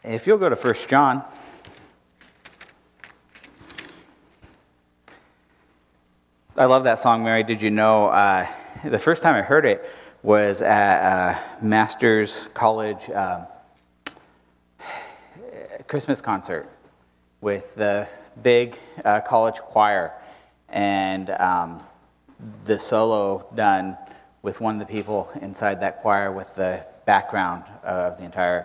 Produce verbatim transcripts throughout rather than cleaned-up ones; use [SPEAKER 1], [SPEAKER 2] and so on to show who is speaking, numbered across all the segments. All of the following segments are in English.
[SPEAKER 1] If you'll go to First John. I love that song, Mary. Did you know, uh, the first time I heard it was at a Master's College um, Christmas concert with the big uh, college choir, and um, the solo done with one of the people inside that choir with the background of the entire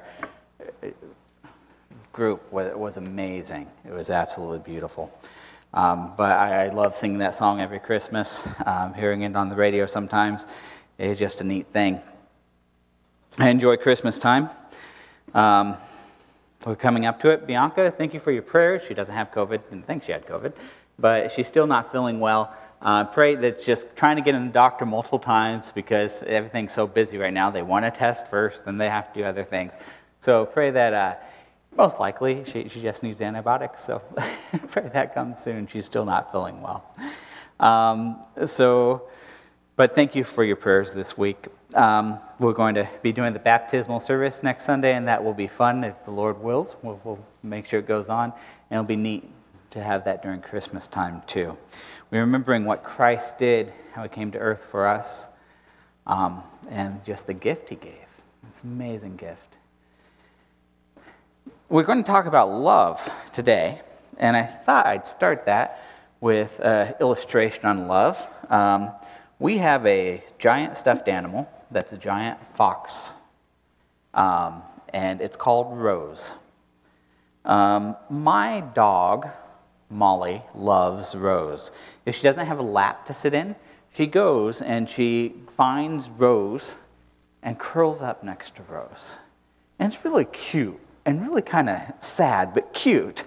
[SPEAKER 1] group was, was amazing. It was absolutely beautiful. Um, but I, I love singing that song every Christmas, um, hearing it on the radio sometimes. It's just a neat thing. I enjoy Christmas time. Um, we're coming up to it. Bianca, thank you for your prayers. She doesn't have COVID. Didn't think she had COVID, but she's still not feeling well. Uh, pray that just trying to get in the doctor multiple times because everything's so busy right now. They want to test first, then they have to do other things. So pray that uh, most likely she, she just needs antibiotics. So pray that comes soon. She's still not feeling well. Um, so, but thank you for your prayers this week. Um, we're going to be doing the baptismal service next Sunday, and that will be fun if the Lord wills. We'll, we'll make sure it goes on, and it'll be neat to have that during Christmas time too. We're remembering what Christ did, how he came to earth for us, um, and just the gift he gave. It's an amazing gift. We're going to talk about love today, and I thought I'd start that with an illustration on love. Um, we have a giant stuffed animal that's a giant fox, um, and it's called Rose. Um, my dog, Molly, loves Rose. If she doesn't have a lap to sit in, she goes and she finds Rose and curls up next to Rose. And it's really cute and really kind of sad, but cute.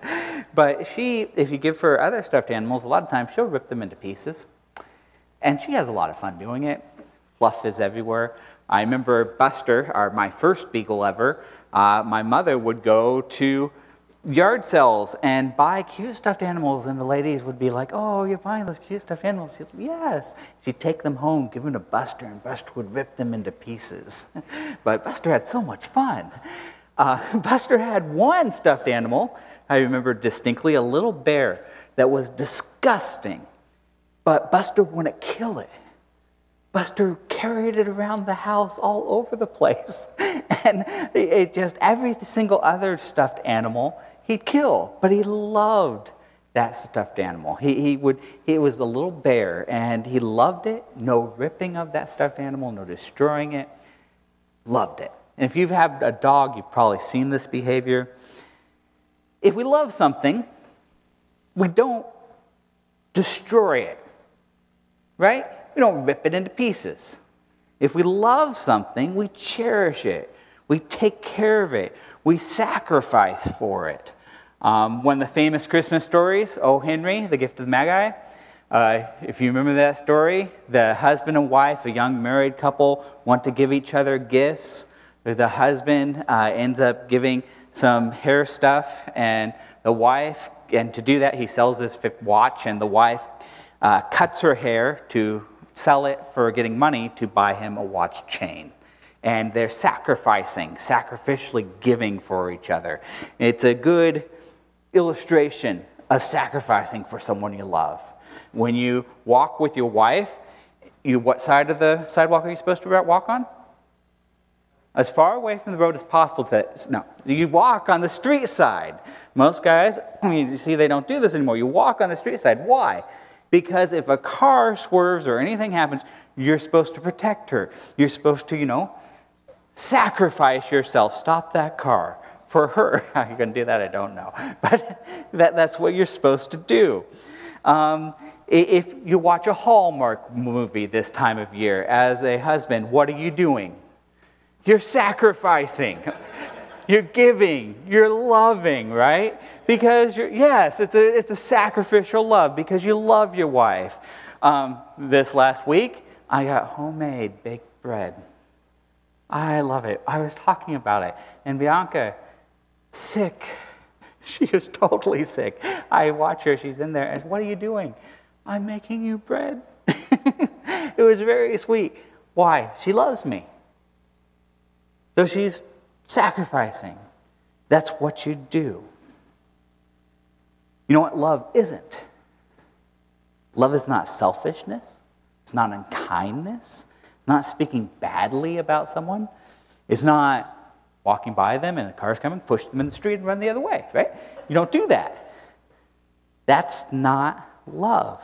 [SPEAKER 1] But she, if you give her other stuffed animals, a lot of times she'll rip them into pieces. And she has a lot of fun doing it. Fluff is everywhere. I remember Buster, our, my first beagle ever, uh, my mother would go to yard sales and buy cute stuffed animals, and the ladies would be like, "Oh, you're buying those cute stuffed animals?" She'd say, "Yes." She'd take them home, give them to Buster, and Buster would rip them into pieces. But Buster had so much fun. Uh, Buster had one stuffed animal, I remember distinctly, a little bear that was disgusting, but Buster wouldn't kill it. Buster carried it around the house all over the place. And it just, every single other stuffed animal he'd kill, but he loved that stuffed animal. He, he would, it was a little bear, and he loved it. No ripping of that stuffed animal, no destroying it. Loved it. And if you've had a dog, you've probably seen this behavior. If we love something, we don't destroy it, right? We don't rip it into pieces. If we love something, we cherish it. We take care of it. We sacrifice for it. Um, one of the famous Christmas stories, O. Henry, The Gift of the Magi. Uh, if you remember that story, the husband and wife, a young married couple, want to give each other gifts. The husband uh, ends up giving some hair stuff, and the wife, and to do that, he sells his watch, and the wife uh, cuts her hair to sell it for getting money to buy him a watch chain. And they're sacrificing, sacrificially giving for each other. It's a good illustration of sacrificing for someone you love. When you walk with your wife, you what side of the sidewalk are you supposed to walk on? As far away from the road as possible. To, no, you walk on the street side. Most guys, I mean, you see, they don't do this anymore. You walk on the street side. Why? Because if a car swerves or anything happens, you're supposed to protect her. You're supposed to, you know, sacrifice yourself. Stop that car for her. How you're going to do that, I don't know. But that, that's what you're supposed to do. Um, if you watch a Hallmark movie this time of year, as a husband, what are you doing? You're sacrificing. You're giving. You're loving, right? Because, you're, yes, it's a, it's a sacrificial love because you love your wife. Um, this last week, I got homemade baked bread. I love it. I was talking about it. And Bianca, sick. She is totally sick. I watch her. She's in there. And what are you doing? I'm making you bread. It was very sweet. Why? She loves me. So she's sacrificing. That's what you do. You know what love isn't? Love is not selfishness. It's not unkindness. It's not speaking badly about someone. It's not walking by them and a car's coming, push them in the street and run the other way, right? You don't do that. That's not love.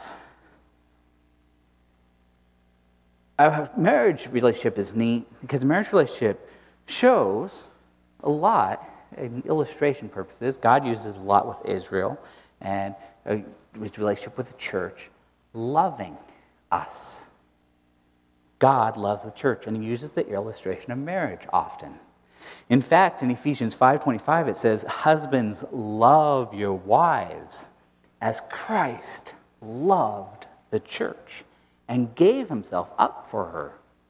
[SPEAKER 1] A marriage relationship is neat because a marriage relationship shows a lot, in illustration purposes. God uses a lot with Israel and his relationship with the church, loving us. God loves the church, and he uses the illustration of marriage often. In fact, in Ephesians five twenty-five, it says, "Husbands, love your wives as Christ loved the church and gave himself up for her."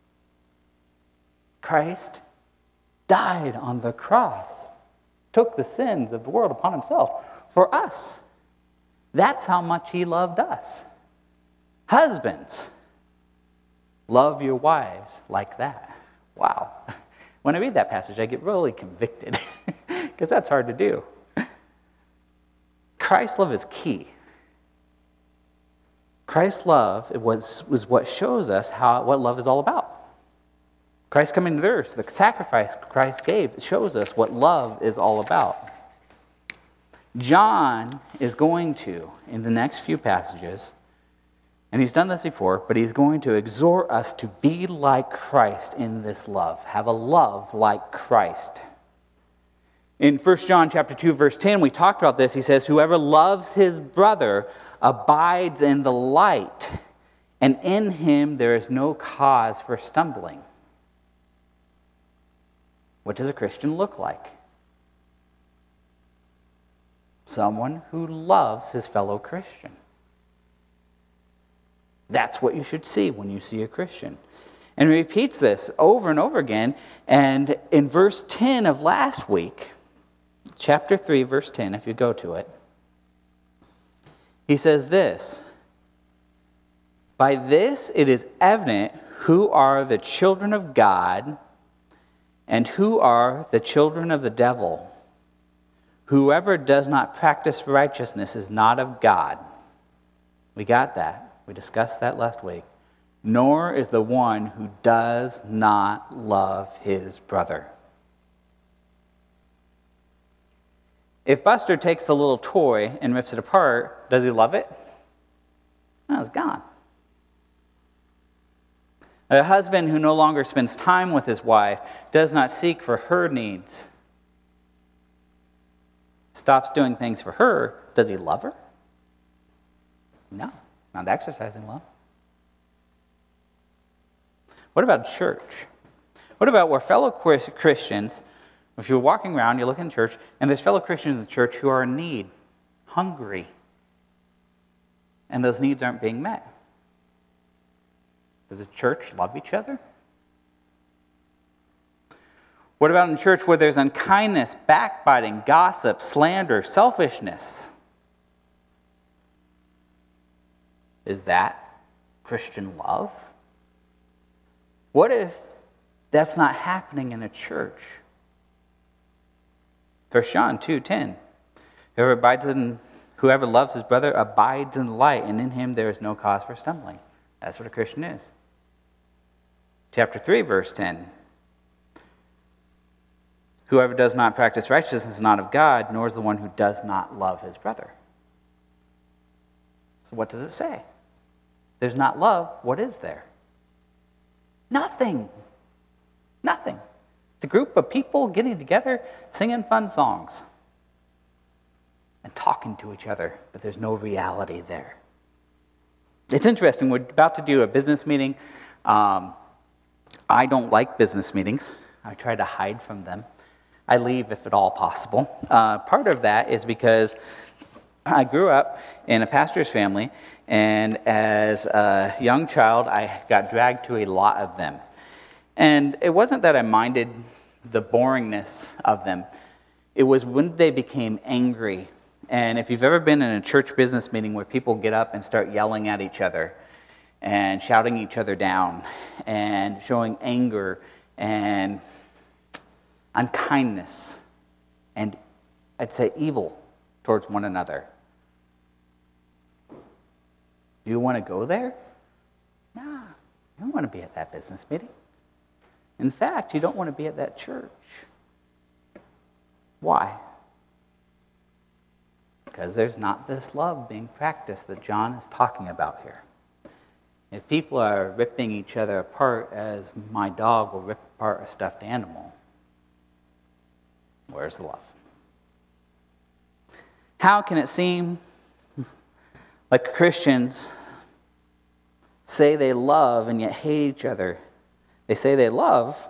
[SPEAKER 1] Christ died on the cross, took the sins of the world upon himself for us. That's how much he loved us. Husbands, love your wives like that. Wow. When I read that passage, I get really convicted because that's hard to do. Christ's love is key. Christ's love was, was what shows us how what love is all about. Christ coming to the earth, the sacrifice Christ gave, shows us what love is all about. John is going to, in the next few passages, and he's done this before, but he's going to exhort us to be like Christ in this love. Have a love like Christ. In First John chapter two, verse ten, we talked about this. He says, "Whoever loves his brother abides in the light, and in him there is no cause for stumbling." What does a Christian look like? Someone who loves his fellow Christian. That's what you should see when you see a Christian. And he repeats this over and over again. And in verse ten of last week, chapter three, verse ten, if you go to it, he says this, "By this it is evident who are the children of God and who are the children of the devil. Whoever does not practice righteousness is not of God." We got that. We discussed that last week. "Nor is the one who does not love his brother." If Buster takes a little toy and rips it apart, does he love it? No, it's gone. A husband who no longer spends time with his wife does not seek for her needs, stops doing things for her, does he love her? No, not exercising love. What about church? What about where fellow Christians, if you're walking around, you look in church, and there's fellow Christians in the church who are in need, hungry, and those needs aren't being met? Does the church love each other? What about in church where there's unkindness, backbiting, gossip, slander, selfishness? Is that Christian love? What if that's not happening in a church? First John two ten, whoever abides in, whoever loves his brother abides in the light, and in him there is no cause for stumbling. That's what a Christian is. Chapter three, verse ten. Whoever does not practice righteousness is not of God, nor is the one who does not love his brother. So what does it say? There's not love. What is there? Nothing. Nothing. It's a group of people getting together, singing fun songs, and talking to each other, but there's no reality there. It's interesting. We're about to do a business meeting. Um, I don't like business meetings. I try to hide from them. I leave if at all possible. Uh, part of that is because I grew up in a pastor's family, and as a young child, I got dragged to a lot of them. And it wasn't that I minded the boringness of them. It was when they became angry. And if you've ever been in a church business meeting where people get up and start yelling at each other and shouting each other down and showing anger and unkindness and I'd say evil towards one another. Do you want to go there? Nah, you don't want to be at that business meeting. In fact, you don't want to be at that church. Why? Because there's not this love being practiced that John is talking about here. If people are ripping each other apart as my dog will rip apart a stuffed animal, where's the love? How can it seem like Christians say they love and yet hate each other? They say they love,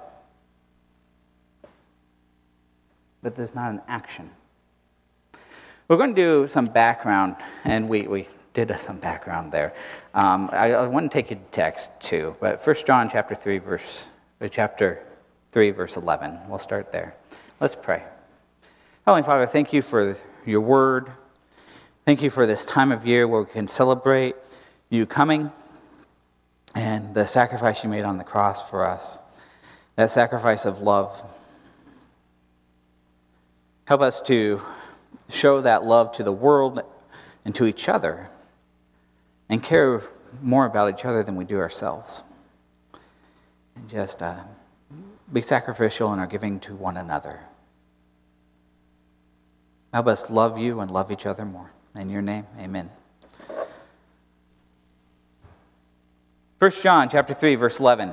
[SPEAKER 1] but there's not an action. We're going to do some background, and we, we did some background there. Um, I, I want to take you to text too, but First John chapter three, verse or chapter three, verse eleven. We'll start there. Let's pray. Heavenly Father, thank you for your word. Thank you for this time of year where we can celebrate you coming and the sacrifice you made on the cross for us. That sacrifice of love. Help us to show that love to the world and to each other and care more about each other than we do ourselves. And just uh, be sacrificial in our giving to one another. Help us love you and love each other more. In your name, amen. First John chapter three, verse eleven.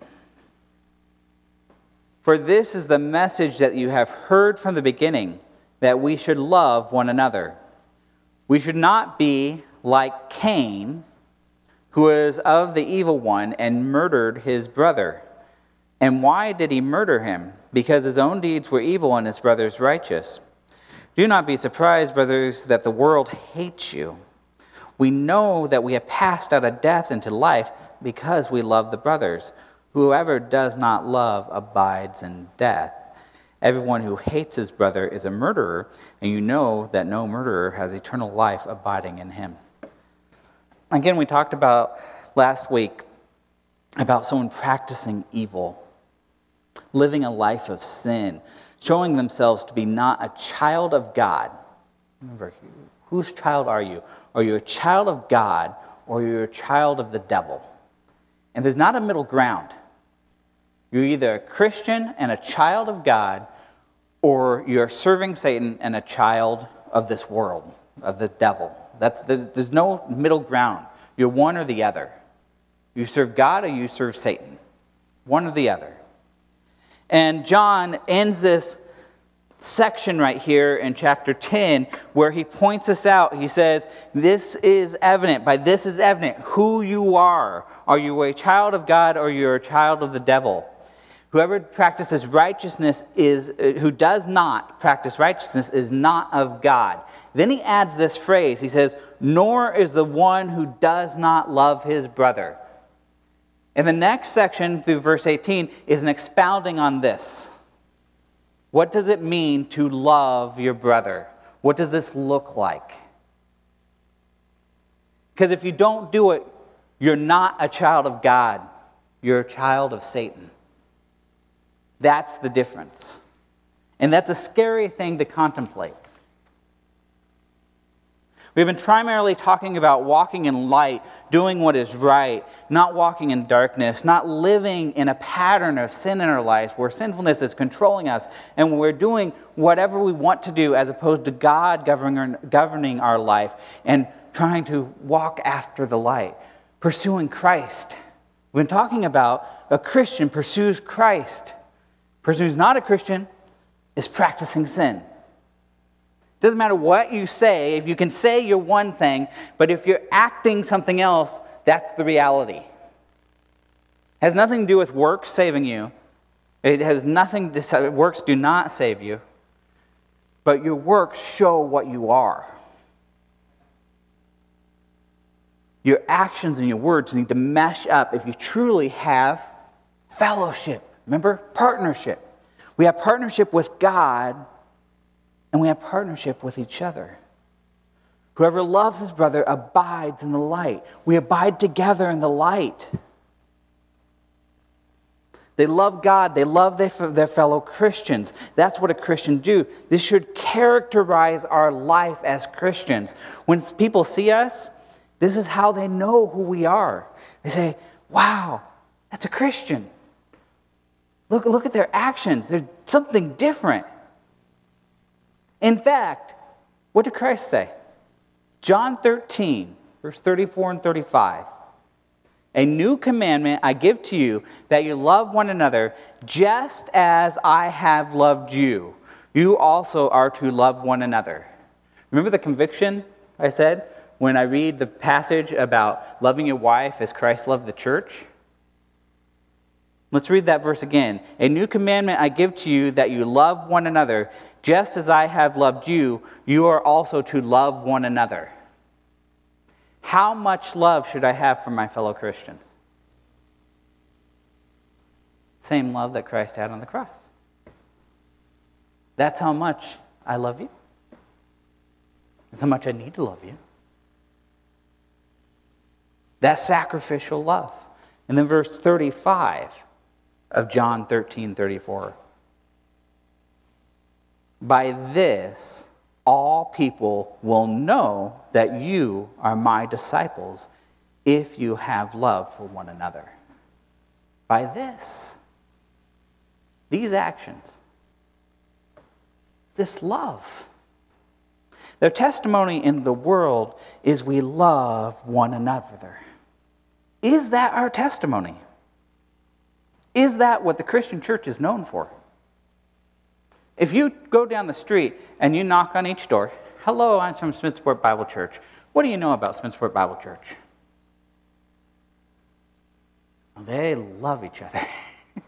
[SPEAKER 1] For this is the message that you have heard from the beginning, that we should love one another. We should not be like Cain, who was of the evil one and murdered his brother. And why did he murder him? Because his own deeds were evil and his brother's righteous. Do not be surprised, brothers, that the world hates you. We know that we have passed out of death into life because we love the brothers. Whoever does not love abides in death. Everyone who hates his brother is a murderer, and you know that no murderer has eternal life abiding in him. Again, we talked about last week about someone practicing evil, living a life of sin, showing themselves to be not a child of God. Remember, whose child are you? Are you a child of God, or are you a child of the devil? And there's not a middle ground. You're either a Christian and a child of God, or you're serving Satan and a child of this world, of the devil. That's, there's, there's no middle ground. You're one or the other. You serve God or you serve Satan. One or the other. And John ends this section right here in chapter ten where he points us out. He says, this is evident. By this is evident who you are. Are you a child of God or you're a child of the devil? Whoever practices righteousness is, who does not practice righteousness is not of God. Then he adds this phrase. He says, nor is the one who does not love his brother. And the next section through verse eighteen is an expounding on this. What does it mean to love your brother? What does this look like? Because if you don't do it, you're not a child of God. You're a child of Satan. That's the difference. And that's a scary thing to contemplate. We've been primarily talking about walking in light, doing what is right, not walking in darkness, not living in a pattern of sin in our lives where sinfulness is controlling us and we're doing whatever we want to do as opposed to God governing, governing our life and trying to walk after the light, pursuing Christ. We've been talking about a Christian pursues Christ. A person who's not a Christian is practicing sin. It doesn't matter what you say. If you can say you're one thing, but if you're acting something else, that's the reality. It has nothing to do with works saving you. It has nothing to say, works do not save you. But your works show what you are. Your actions and your words need to mesh up if you truly have fellowship. Remember? Partnership. We have partnership with God, and we have partnership with each other. Whoever loves his brother abides in the light. We abide together in the light. They love God. They love their, their fellow Christians. That's what a Christian do. This should characterize our life as Christians. When people see us, this is how they know who we are. They say, wow, that's a Christian. Look, look at their actions. There's something different. In fact, what did Christ say? John thirteen, verse thirty-four and thirty-five. A new commandment I give to you, that you love one another, just as I have loved you. You also are to love one another. Remember the conviction I said when I read the passage about loving your wife as Christ loved the church? Let's read that verse again. A new commandment I give to you, that you love one another, just as I have loved you, you are also to love one another. How much love should I have for my fellow Christians? Same love that Christ had on the cross. That's how much I love you. That's how much I need to love you. That's sacrificial love. And then verse thirty-five of John thirteen thirty-four. By this, all people will know that you are my disciples if you have love for one another. By this, these actions, this love. Their testimony in the world is we love one another. Is that our testimony? Is that what the Christian church is known for? If you go down the street and you knock on each door, hello, I'm from Smithsport Bible Church. What do you know about Smithsport Bible Church? Well, they love each other. Is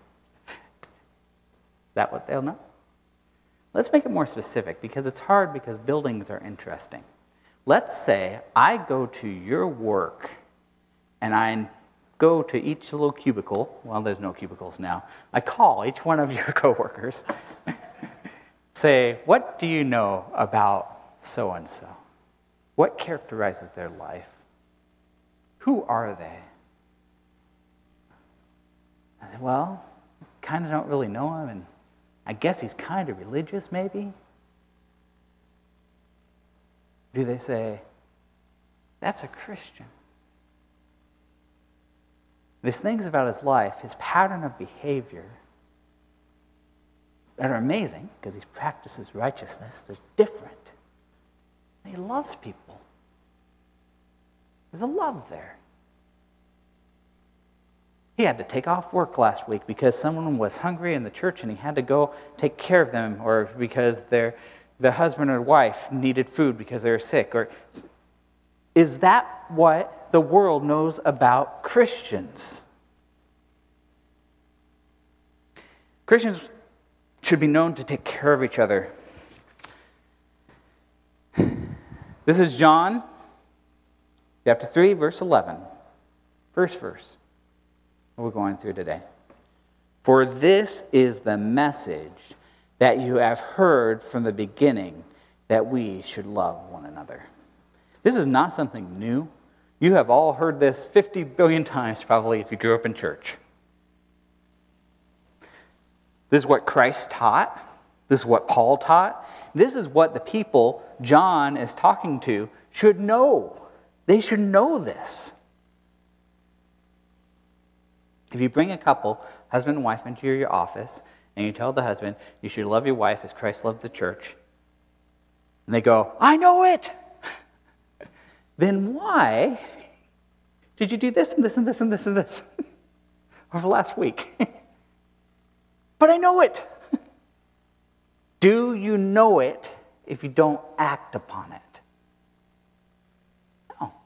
[SPEAKER 1] that what they'll know? Let's make it more specific, because it's hard because buildings are interesting. Let's say I go to your work and I go to each little cubicle. Well, there's no cubicles now. I call each one of your coworkers. Say, what do you know about so-and-so? What characterizes their life? Who are they? I said, well, kind of don't really know him, and I guess he's kind of religious, maybe. Do they say, that's a Christian? There's things about his life, his pattern of behavior, that are amazing, because he practices righteousness. They're different. And he loves people. There's a love there. He had to take off work last week because someone was hungry in the church and he had to go take care of them, or because their the husband or wife needed food because they were sick. Or is that what the world knows about Christians? Christians should be known to take care of each other. This is John chapter three, verse eleven. First verse. What we're going through today. For this is the message that you have heard from the beginning, that we should love one another. This is not something new. You have all heard this fifty billion times probably if you grew up in church. This is what Christ taught. This is what Paul taught. This is what the people John is talking to should know. They should know this. If you bring a couple, husband and wife, into your office, and you tell the husband, you should love your wife as Christ loved the church, and they go, I know it! Then why did you do this and this and this and this and this over the last week? But I know it. Do you know it if you don't act upon it? No.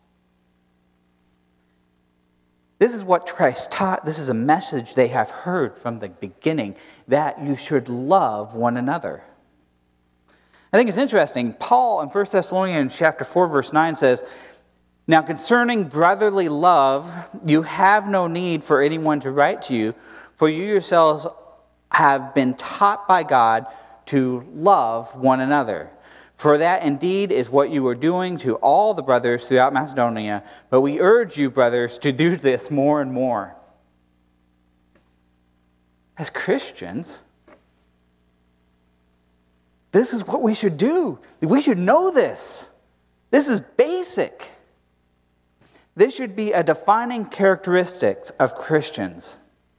[SPEAKER 1] This is what Christ taught. This is a message they have heard from the beginning, that you should love one another. I think it's interesting. Paul in First Thessalonians chapter four, verse nine says, now concerning brotherly love, you have no need for anyone to write to you, for you yourselves have been taught by God to love one another. For that indeed is what you are doing to all the brothers throughout Macedonia. But we urge you, brothers, to do this more and more. as Christians, this is what we should do. We should know this. This is basic. This should be a defining characteristic of Christians.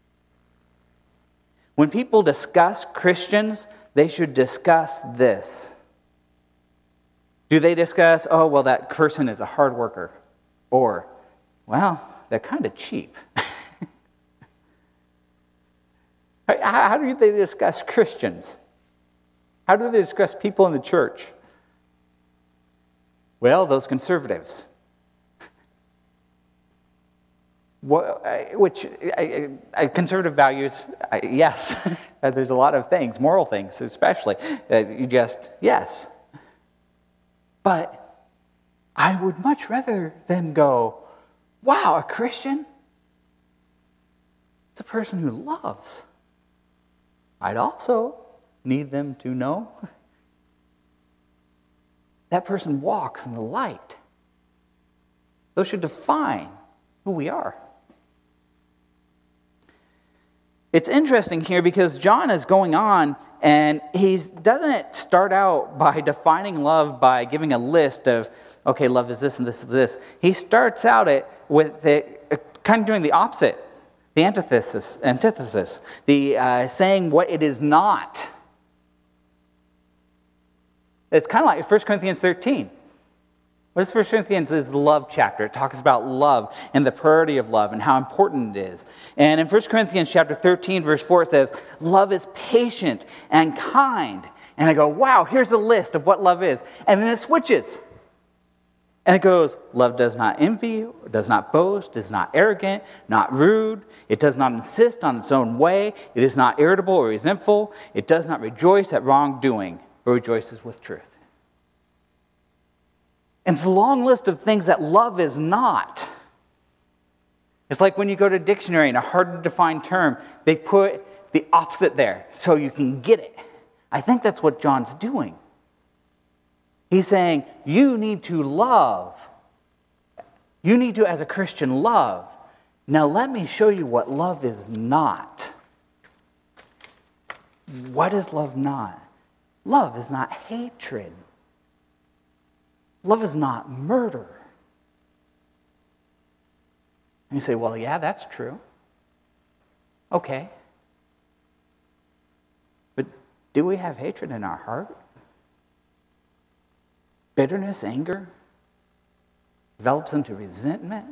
[SPEAKER 1] When people discuss Christians, they should discuss this. Do they discuss, oh, well, that person is a hard worker? Or, well, they're kind of cheap. How do they discuss Christians? How do they discuss people in the church? Well, those conservatives. What, which, I, I, conservative values, I, yes. There's a lot of things, moral things especially, that you just, yes. But I would much rather them go, wow, a Christian? It's a person who loves. I'd also need them to know that person walks in the light. Those should define who we are. It's interesting here because John is going on and he doesn't start out by defining love by giving a list of, okay, love is this and this and this. He starts out it with it, kind of doing the opposite, the antithesis, antithesis, the uh, saying what it is not. It's kind of like First Corinthians thirteen. What is First Corinthians? Is the love chapter. It talks about love and the priority of love and how important it is. And in First Corinthians chapter thirteen, verse four, it says, love is patient and kind. And I go, wow, here's a list of what love is. And then it switches. And it goes, love does not envy, does not boast, is not arrogant, not rude. It does not insist on its own way. It is not irritable or resentful. It does not rejoice at wrongdoing, but rejoices with truth. And it's a long list of things that love is not. It's like when you go to a dictionary and a hard to define term, they put the opposite there so you can get it. I think that's what John's doing. He's saying, you need to love. You need to, as a Christian, love. Now let me show you what love is not. What is love not? Love is not hatred. Love is not murder. And you say, well, yeah, that's true. Okay. But do we have hatred in our heart? Bitterness, anger, develops into resentment?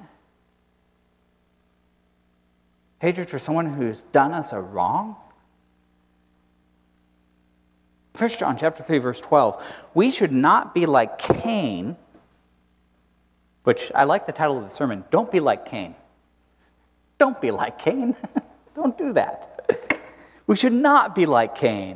[SPEAKER 1] Hatred for someone who's done us a wrong? First John chapter three, verse twelve. We should not be like Cain, which I like the title of the sermon. Don't be like Cain. Don't be like Cain. Don't do that. We should not be like Cain,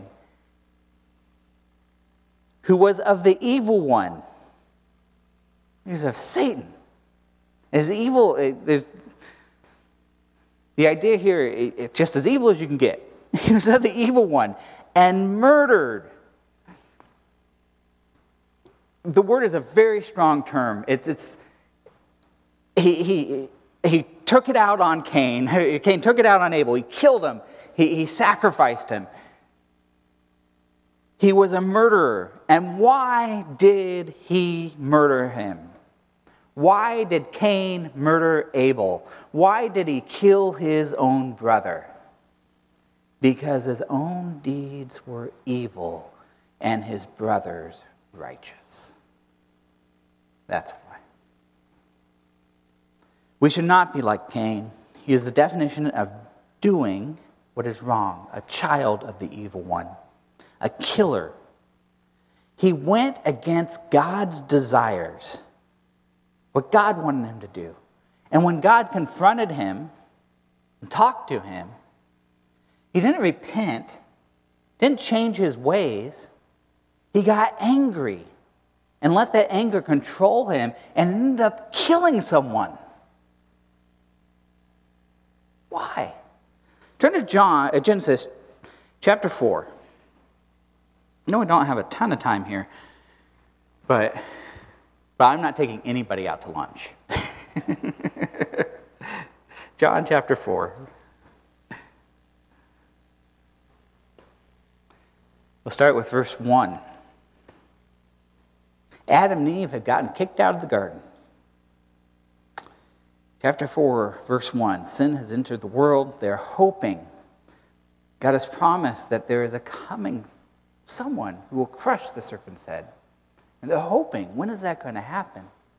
[SPEAKER 1] who was of the evil one. He was of Satan. As evil, there's the idea here, it's just as evil as you can get. He was of the evil one and murdered. The word is a very strong term. It's it's he he he took it out on Cain. Cain took it out on Abel. He killed him. He he sacrificed him. He was a murderer. And why did he murder him? Why did Cain murder Abel? Why did he kill his own brother? Because his own deeds were evil and his brother's righteous. That's why. We should not be like Cain. He is the definition of doing what is wrong, a child of the evil one, a killer. He went against God's desires, what God wanted him to do. And when God confronted him and talked to him, he didn't repent, didn't change his ways. He got angry and let that anger control him and ended up killing someone. Why? Turn to John, uh, Genesis chapter four. I know we don't have a ton of time here, but, but I'm not taking anybody out to lunch. John chapter four. We'll start with verse one. Adam and Eve had gotten kicked out of the garden. Chapter four, verse one. Sin has entered the world. They're hoping. God has promised that there is a coming someone who will crush the serpent's head. And they're hoping. When is that going to happen?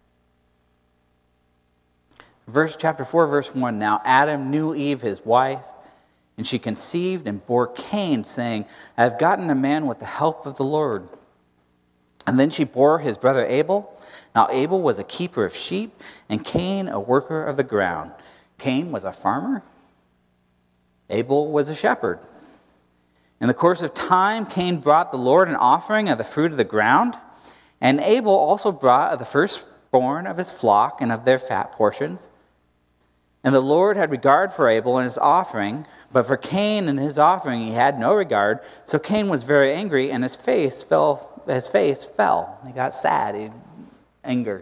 [SPEAKER 1] Verse chapter four, verse one. Now Adam knew Eve, his wife, and she conceived and bore Cain, saying, I have gotten a man with the help of the Lord. And then she bore his brother Abel. Now Abel was a keeper of sheep, and Cain a worker of the ground. Cain was a farmer. Abel was a shepherd. In the course of time, Cain brought the Lord an offering of the fruit of the ground, and Abel also brought of the firstborn of his flock and of their fat portions. And the Lord had regard for Abel and his offering, but for Cain and his offering he had no regard. So Cain was very angry, and his face fell. His face fell. He got sad. He angered.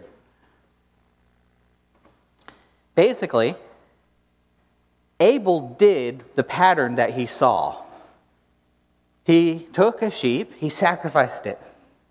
[SPEAKER 1] Basically, Abel did the pattern that he saw. He took a sheep, he sacrificed it.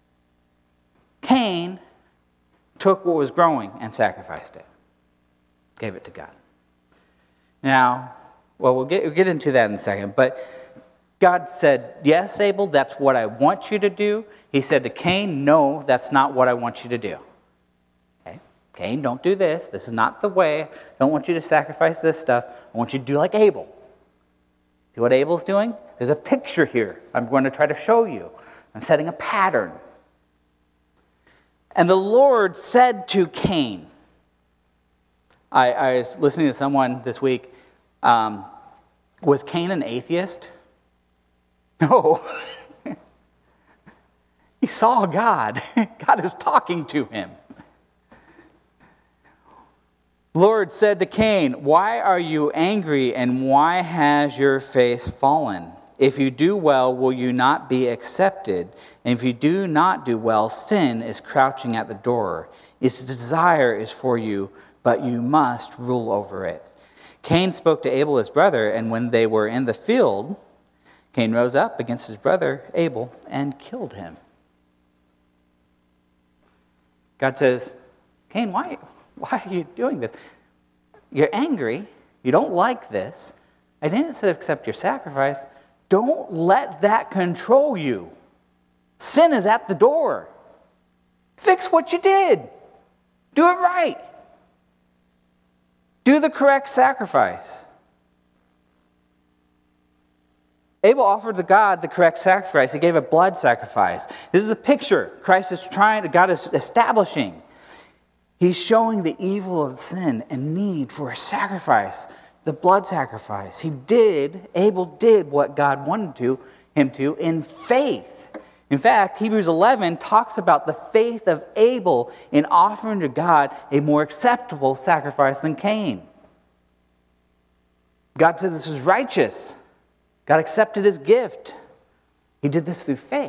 [SPEAKER 1] Cain took what was growing and sacrificed it. Gave it to God. Now, well, we'll get, we'll get into that in a second, but God said, yes, Abel, that's what I want you to do. He said to Cain, no, that's not what I want you to do. Okay? Cain, don't do this. This is not the way. I don't want you to sacrifice this stuff. I want you to do like Abel. See what Abel's doing? There's a picture here I'm going to try to show you. I'm setting a pattern. And the Lord said to Cain, I, I was listening to someone this week, um, was Cain an atheist? No. He saw God. God is talking to him. Lord said to Cain, why are you angry and why has your face fallen? If you do well, will you not be accepted? And if you do not do well, sin is crouching at the door. Its desire is for you, but you must rule over it. Cain spoke to Abel his brother, and when they were in the field, Cain rose up against his brother Abel and killed him. God says, Cain, why, why are you doing this? You're angry. You don't like this. I didn't accept your sacrifice. Don't let that control you. Sin is at the door. Fix what you did. Do it right. Do the correct sacrifice. Abel offered to God the correct sacrifice. He gave a blood sacrifice. This is a picture Christ is trying, God is establishing. He's showing the evil of sin and need for a sacrifice, the blood sacrifice. He did, Abel did what God wanted to, him to in faith. In fact, Hebrews eleven talks about the faith of Abel in offering to God a more acceptable sacrifice than Cain. God said this was righteous. God accepted his gift. He did this through faith.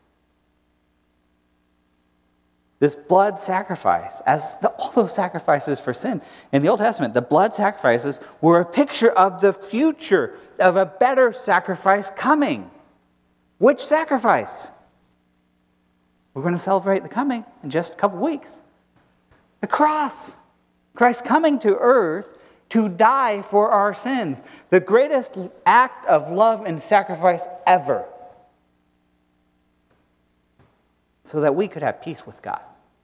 [SPEAKER 1] This blood sacrifice, as the, all those sacrifices for sin in the Old Testament, the blood sacrifices were a picture of the future, of a better sacrifice coming. Which sacrifice? We're going to celebrate the coming in just a couple weeks. The cross. Christ coming to earth to die for our sins. The greatest act of love and sacrifice ever. So that we could have peace with God.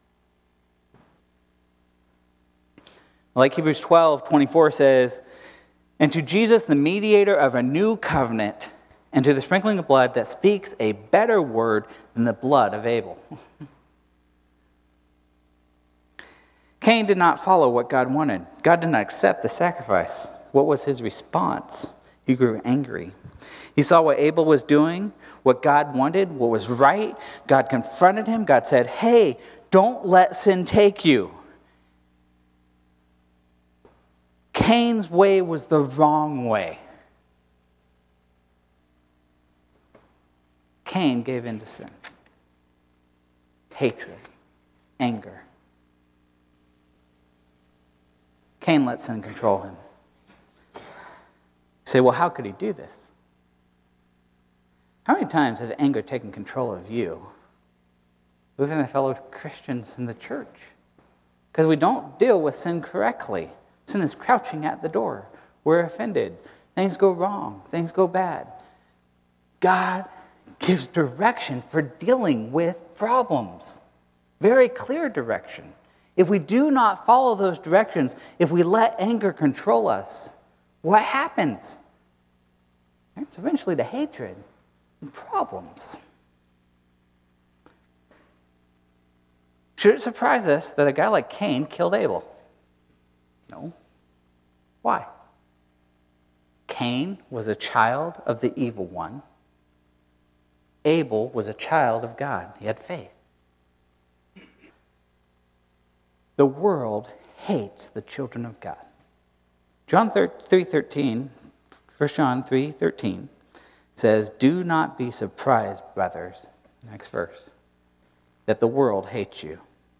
[SPEAKER 1] Like Hebrews twelve twenty-four says, and to Jesus, the mediator of a new covenant, and to the sprinkling of blood that speaks a better word than the blood of Abel. Cain did not follow what God wanted. God did not accept the sacrifice. What was his response? He grew angry. He saw what Abel was doing, what God wanted, what was right. God confronted him. God said, hey, don't let sin take you. Cain's way was the wrong way. Cain gave in to sin. Hatred. Anger. Cain let sin control him. You say, well, how could he do this? How many times has anger taken control of you, even the fellow Christians in the church? Because we don't deal with sin correctly. Sin is crouching at the door. We're offended. Things go wrong. Things go bad. God gives direction for dealing with problems. Very clear direction. If we do not follow those directions, if we let anger control us, what happens? It's eventually to hatred and problems. Should it surprise us that a guy like Cain killed Abel? No. Why? Cain was a child of the evil one. Abel was a child of God. He had faith. The world hates the children of God. John three thirteen, First John three thirteen says, "Do not be surprised, brothers," next verse, "that the world hates you."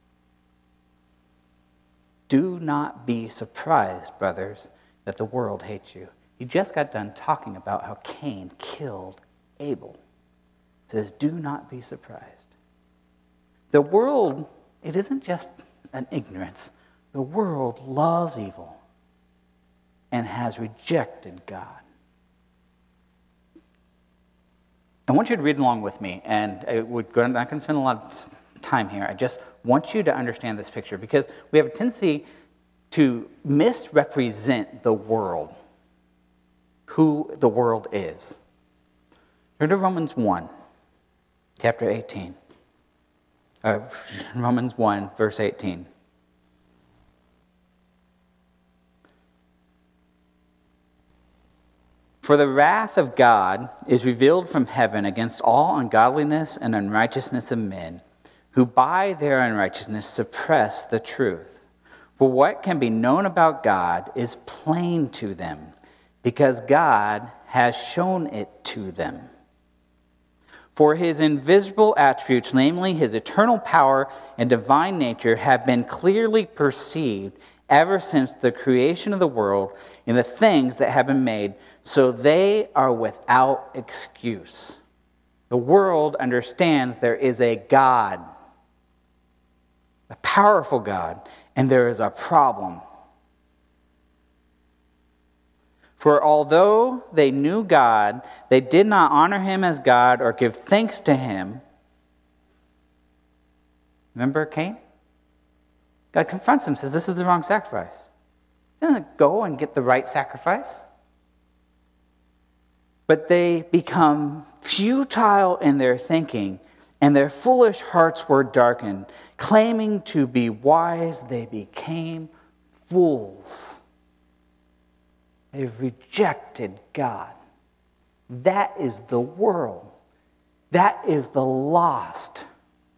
[SPEAKER 1] Do not be surprised, brothers, that the world hates you. He just got done talking about how Cain killed Abel. It says, do not be surprised. The world, it isn't just an ignorance. The world loves evil and has rejected God. I want you to read along with me, and I would, I'm not going to spend a lot of time here. I just want you to understand this picture because we have a tendency to misrepresent the world, who the world is. Turn to Romans one, chapter eighteen. Uh, Romans one, verse eighteen. For the wrath of God is revealed from heaven against all ungodliness and unrighteousness of men, who by their unrighteousness suppress the truth. For what can be known about God is plain to them, because God has shown it to them. For his invisible attributes, namely his eternal power and divine nature, have been clearly perceived ever since the creation of the world in the things that have been made, so they are without excuse. The world understands there is a God, a powerful God, and there is a problem. For although they knew God, they did not honor him as God or give thanks to him. Remember Cain? God confronts him, says, this is the wrong sacrifice. He doesn't go and get the right sacrifice. But they become futile in their thinking, and their foolish hearts were darkened. Claiming to be wise, they became fools. They've rejected God. That is the world. That is the lost.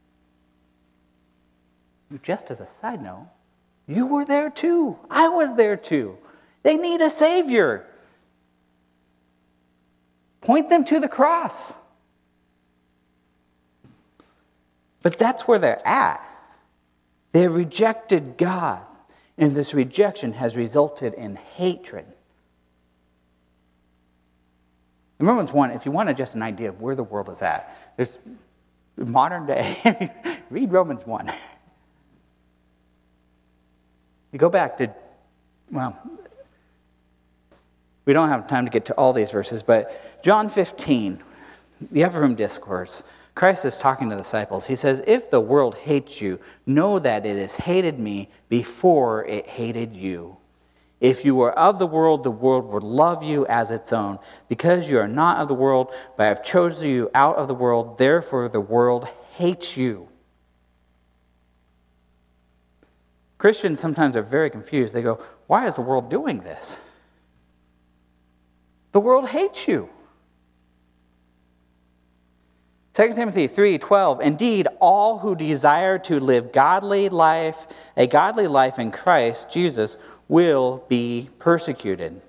[SPEAKER 1] Just as a side note, you were there too. I was there too. They need a Savior. Point them to the cross. But that's where they're at. They have rejected God, and this rejection has resulted in hatred. In Romans one, if you want just an idea of where the world is at, there's modern day. Read Romans one. You go back to, well, we don't have time to get to all these verses, but John fifteen, the upper room discourse, Christ is talking to the disciples. He says, if the world hates you, know that it has hated me before it hated you. If you were of the world, the world would love you as its own. Because you are not of the world, but I have chosen you out of the world, therefore the world hates you. Christians sometimes are very confused. They go, why is the world doing this? The world hates you. Second Timothy three twelve, indeed, all who desire to live godly life, a godly life in Christ Jesus, will be persecuted.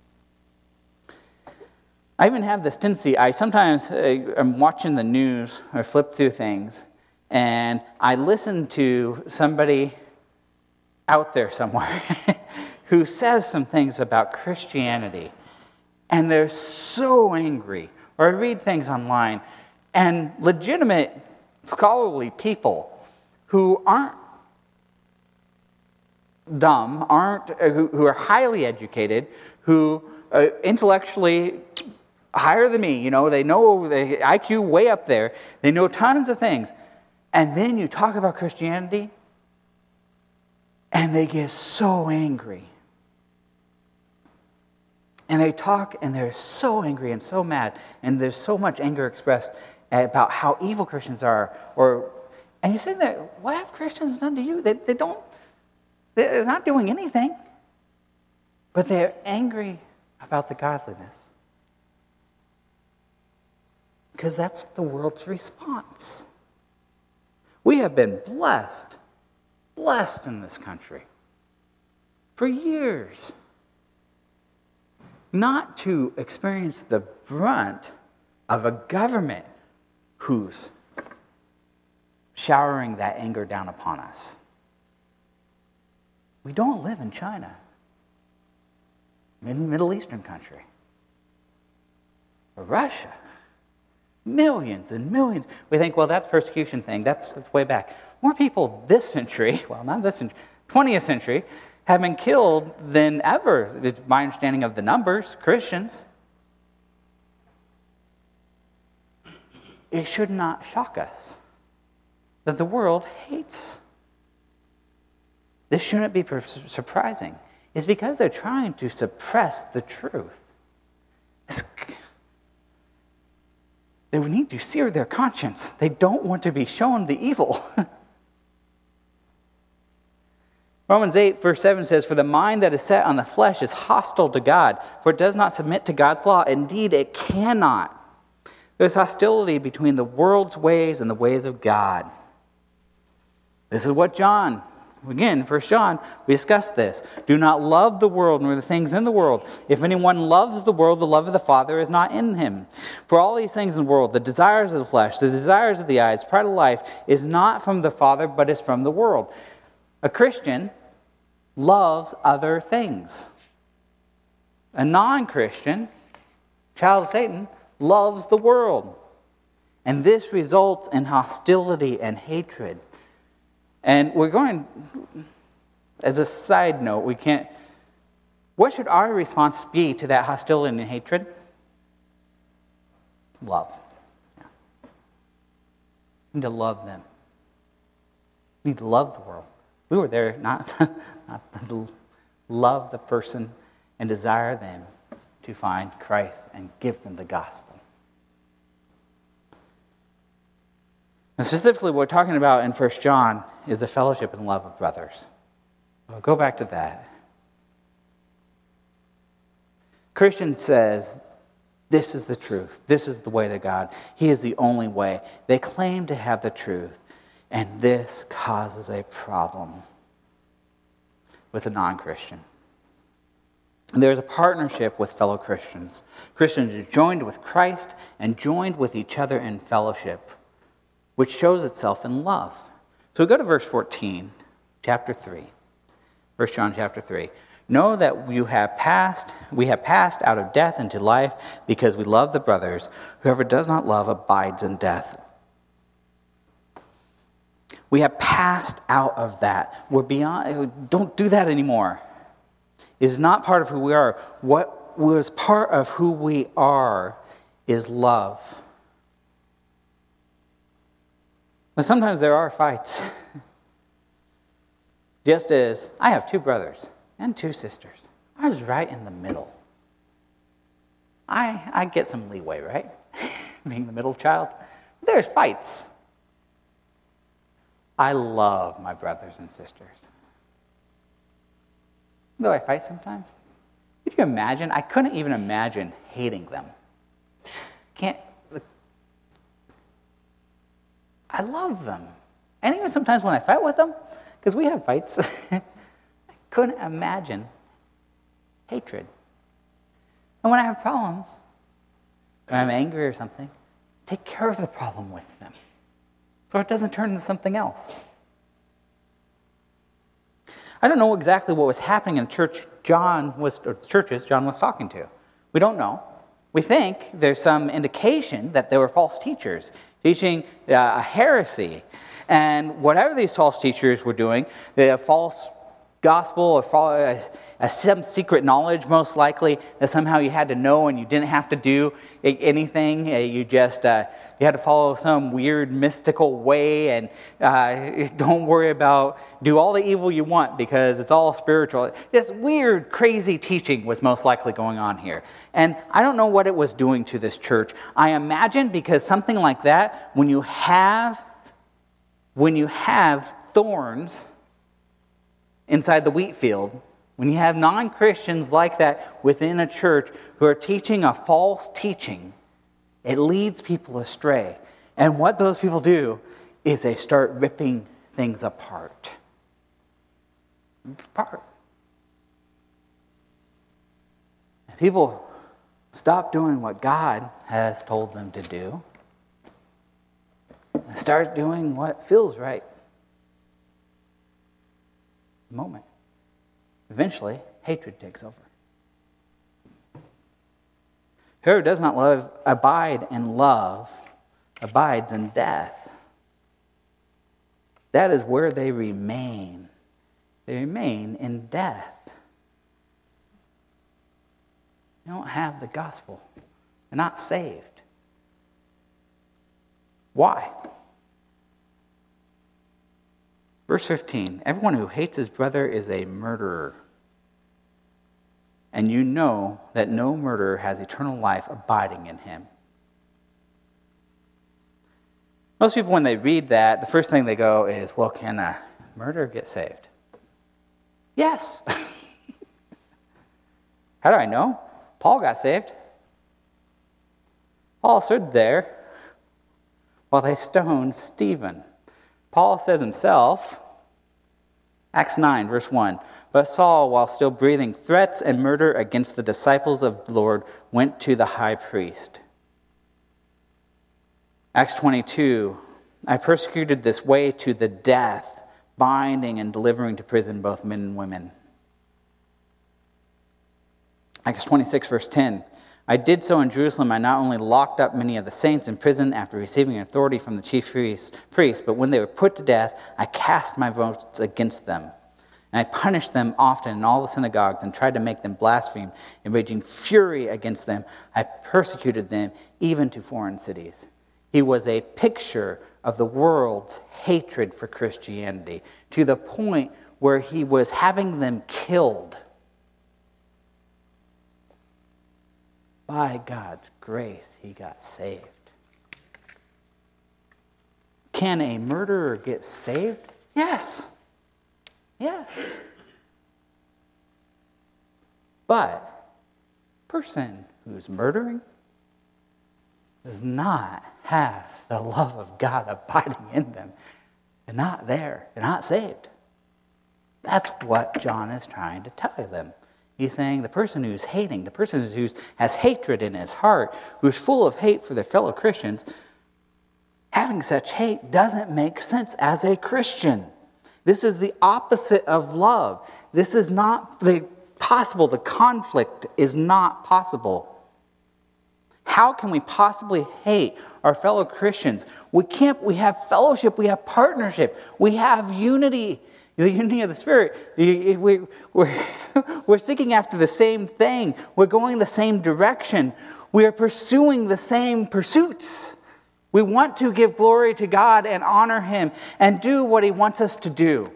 [SPEAKER 1] I even have this tendency, I sometimes uh, I'm watching the news or flip through things, and I listen to somebody out there somewhere who says some things about Christianity, and they're so angry Or I read things online, and legitimate scholarly people who aren't dumb, aren't uh, who, who are highly educated, who uh, intellectually higher than me, you know, they know the I Q way up there, they know tons of things. And then you talk about Christianity, and they get so angry. And they talk, and they're so angry and so mad, and there's so much anger expressed about how evil Christians are. Or, and you say that, what have Christians done to you? They, they don't, they're not doing anything. But they're angry about the godliness. Because that's the world's response. We have been blessed, blessed in this country for years not to experience the brunt of a government who's showering that anger down upon us. We don't live in China, in a Middle Eastern country, or Russia. Millions and millions. We think, well, that's persecution thing. That's, that's way back. More people this century, well, not this century, twentieth century, have been killed than ever. It's my understanding of the numbers, Christians. It should not shock us that the world hates. This shouldn't be surprising. It's because they're trying to suppress the truth. It's, they need to sear their conscience. They don't want to be shown the evil. Romans eight, verse seven says, "For the mind that is set on the flesh is hostile to God, for it does not submit to God's law. Indeed, it cannot." There's hostility between the world's ways and the ways of God. This is what John, again, First John, we discussed this. "Do not love the world nor the things in the world. If anyone loves the world, the love of the Father is not in him. For all these things in the world, the desires of the flesh, the desires of the eyes, pride of life, is not from the Father, but is from the world." A Christian loves other things. A non-Christian, child of Satan, loves the world. And this results in hostility and hatred. And we're going, as a side note, we can't, what should our response be to that hostility and hatred? Love. Yeah. We need to love them. We need to love the world. We were there not, not to love the person and desire them to find Christ and give them the gospel. And specifically what we're talking about in First John is the fellowship and love of brothers. I'll go back to that. Christian says, this is the truth. This is the way to God. He is the only way. They claim to have the truth. And this causes a problem with a non-Christian. There's a partnership with fellow Christians. Christians are joined with Christ and joined with each other in fellowship, which shows itself in love. So we go to verse fourteen, chapter three. First John chapter three. "Know that you have passed, we have passed out of death into life because we love the brothers. Whoever does not love abides in death." We have passed out of that. We're beyond, don't do that anymore. It is not part of who we are. What was part of who we are is love. But sometimes there are fights. Just as I have two brothers and two sisters. I was right in the middle. I, I get some leeway, right? Being the middle child. There's fights. I love my brothers and sisters. Though I fight sometimes. Could you imagine? I couldn't even imagine hating them. Can't. I love them. And even sometimes when I fight with them, because we have fights, I couldn't imagine hatred. And when I have problems, when I'm angry or something, take care of the problem with them, so it doesn't turn into something else. I don't know exactly what was happening in the church John was, or churches John was talking to. We don't know. We think there's some indication that they were false teachers teaching uh, a heresy. And whatever these false teachers were doing, the false gospel, or some secret knowledge, most likely, that somehow you had to know and you didn't have to do anything. You just uh, you had to follow some weird mystical way, and uh, don't worry about, do all the evil you want because it's all spiritual. Just weird, crazy teaching was most likely going on here. And I don't know what it was doing to this church. I imagine because something like that, when you have, when you have thorns inside the wheat field, when you have non-Christians like that within a church who are teaching a false teaching, it leads people astray. And what those people do is they start ripping things apart. Apart. And people stop doing what God has told them to do and start doing what feels right. Moment. Eventually, hatred takes over. Whoever does not love, abide in love, abides in death. That is where they remain. They remain in death. They don't have the gospel. They're not saved. Why? Verse fifteen, everyone who hates his brother is a murderer. And you know that no murderer has eternal life abiding in him. Most people, when they read that, the first thing they go is, well, can a murderer get saved? Yes. How do I know? Paul got saved. Paul stood there while they stoned Stephen. Paul says himself, Acts nine, verse one, but Saul, while still breathing threats and murder against the disciples of the Lord, went to the high priest. Acts twenty-two, I persecuted this way to the death, binding and delivering to prison both men and women. Acts twenty-six, verse ten, I did so in Jerusalem. I not only locked up many of the saints in prison after receiving authority from the chief priests, but when they were put to death, I cast my votes against them. And I punished them often in all the synagogues and tried to make them blaspheme. And raging fury against them, I persecuted them even to foreign cities. He was a picture of the world's hatred for Christianity, to the point where he was having them killed. By God's grace, he got saved. Can a murderer get saved? Yes. Yes. But a person who's murdering does not have the love of God abiding in them. They're not there. They're not saved. That's what John is trying to tell them. He's saying the person who's hating, the person who has hatred in his heart, who's full of hate for their fellow Christians, having such hate doesn't make sense as a Christian. This is the opposite of love. This is not the possible. The conflict is not possible. How can we possibly hate our fellow Christians? We can't. We have fellowship. We have partnership. We have unity. The unity of the Spirit. We're, we're seeking after the same thing. We're going the same direction. We are pursuing the same pursuits. We want to give glory to God and honor Him and do what He wants us to do.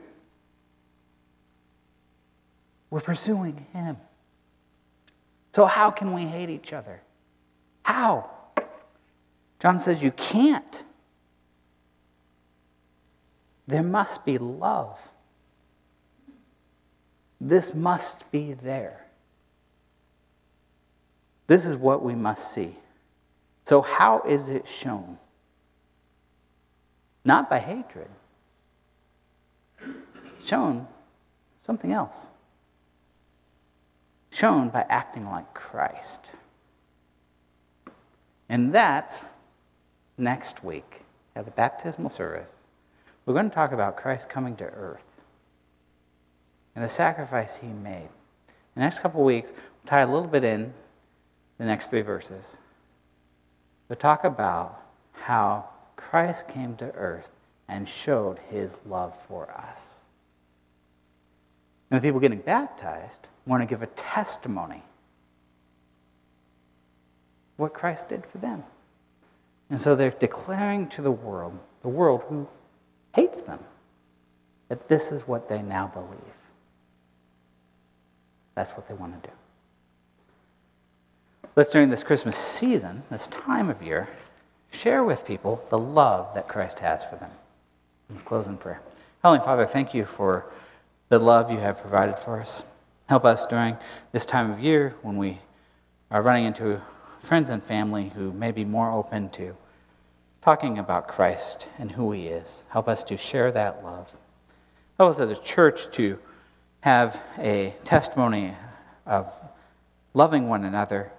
[SPEAKER 1] We're pursuing Him. So how can we hate each other? How? John says you can't. There must be love. This must be there. This is what we must see. So how is it shown? Not by hatred. Shown something else. Shown by acting like Christ. And that's next week at the baptismal service. We're going to talk about Christ coming to earth and the sacrifice He made. The next couple of weeks, we'll tie a little bit in the next three verses, to talk about how Christ came to earth and showed his love for us. And the people getting baptized want to give a testimony what Christ did for them. And so they're declaring to the world, the world who hates them, that this is what they now believe. That's what they want to do. Let's, during this Christmas season, this time of year, share with people the love that Christ has for them. Let's close in prayer. Heavenly Father, thank you for the love you have provided for us. Help us during this time of year when we are running into friends and family who may be more open to talking about Christ and who he is. Help us to share that love. Help us as a church to have a testimony of loving one another,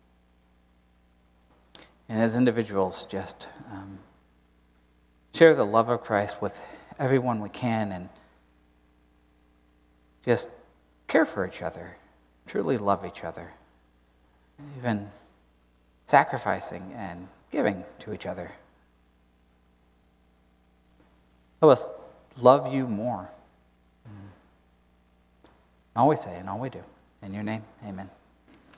[SPEAKER 1] and as individuals just um, share the love of Christ with everyone we can, and just care for each other, truly love each other, even sacrificing and giving to each other. Help us love you more. All we say and all we do. In your name, amen.